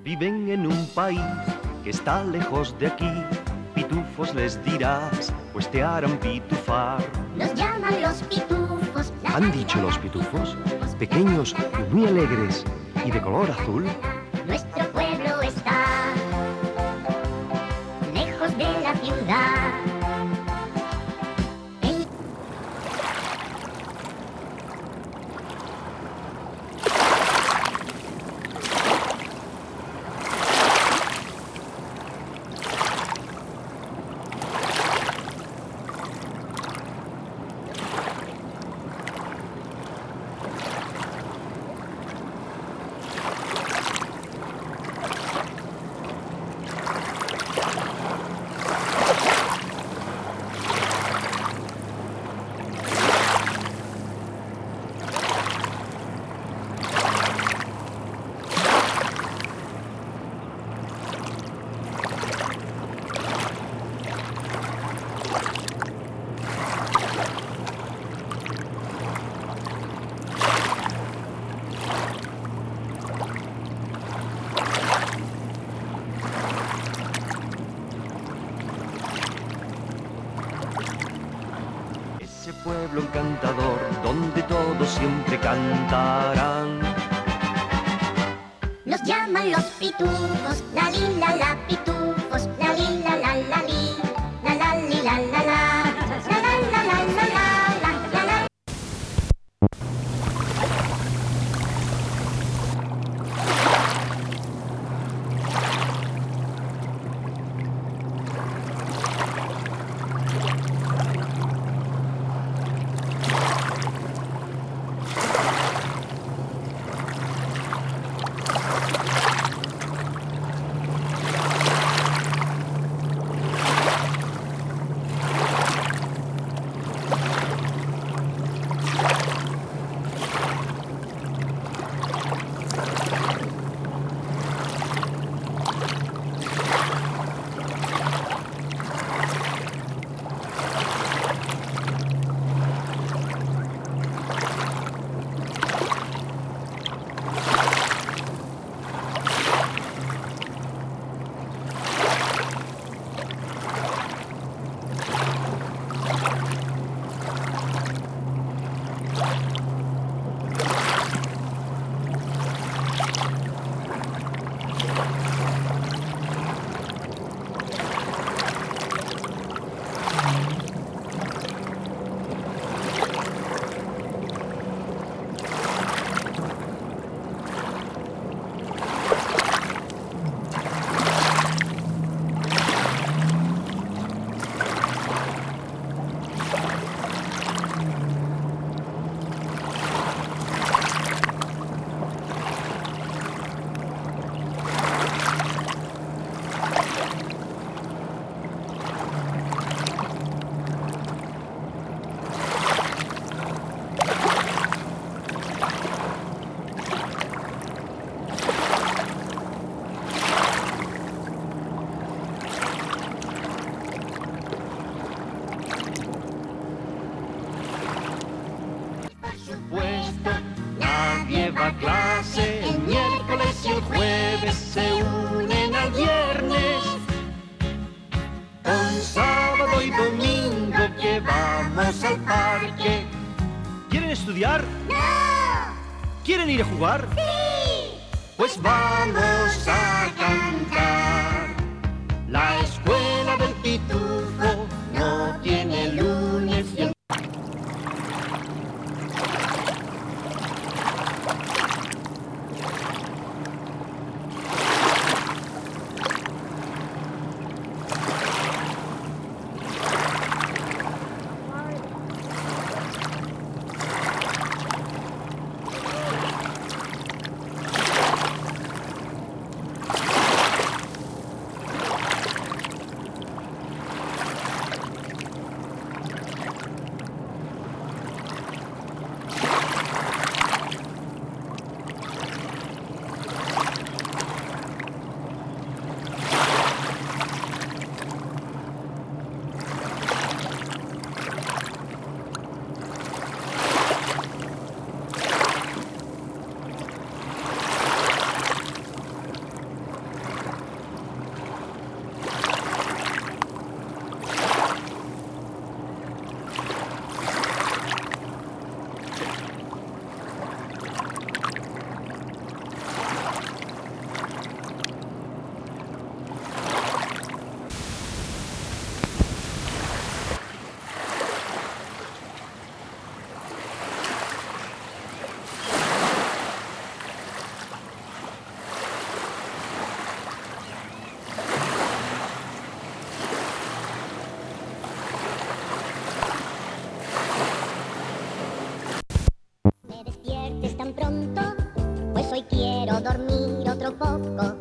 Viven en un país que está lejos de aquí. Pitufos les dirás, pues te harán pitufar. Los llaman los pitufos. Han dicho los pitufos, pequeños y muy alegres y de color azul. Nuestro pueblo está lejos de la ciudad. Ese pueblo encantador donde todos siempre cantarán. Nos llaman los pitufos, la li la la pitufos, la li la li, la la li la la la, la la la la la la la. Nadie va a clase, el miércoles y el jueves se unen al viernes. Con sábado y domingo que vamos al parque. ¿Quieren estudiar? ¡No! ¿Quieren ir a jugar? ¡Sí! Pues vamos a cantar. La escuela del pitufo no tiene lunes y el y quiero dormir otro poco.